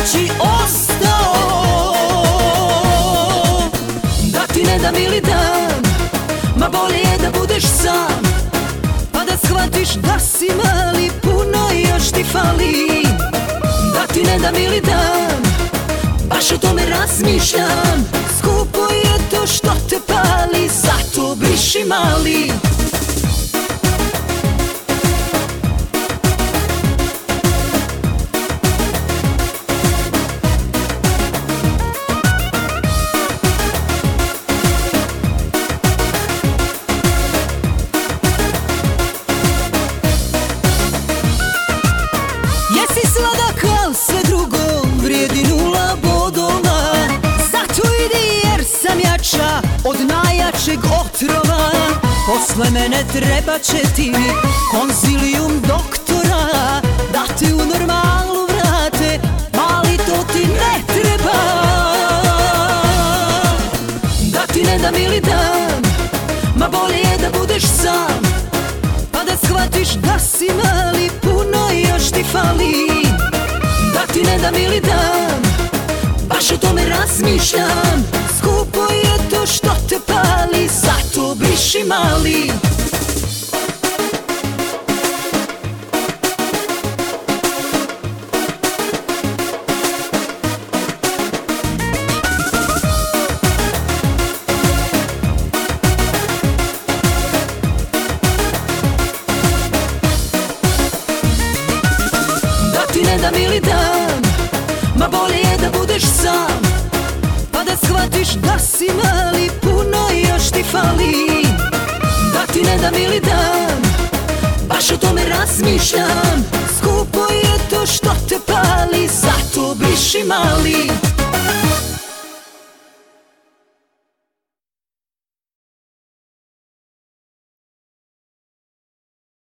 noći ostao. Da ti ne dam ili dam, ma bolje je da budeš sam, pa da shvatiš da si mali, puno još ti fali. Da ti ne dam ili dam, baš o tome razmišljam. Skupo je to što te pali, zato briši mali. Jesi sladak, al sve drugo vrijedi 0 bodova. Zato idi jer sam jača od najjačeg otrova. Posle mene treba će ti konzilium doktora, da te u normalu vrate, mali to ti ne treba. Da ti ne dam ili dam, ma bolje je da budeš sam, pa da shvatiš da si mali, puno još ti fali. Da ti ne dam ili dam, baš o tome razmišljam. Skupo je to što te pali, zato briši mali. Da ti ne dam ili dam, ma bolje je da budeš sam, pa da shvatiš da si mali, puno još ti fali. Da ti ne dam ili dam, baš o tome razmišljam. Skupo je to što te pali, zato briši mali.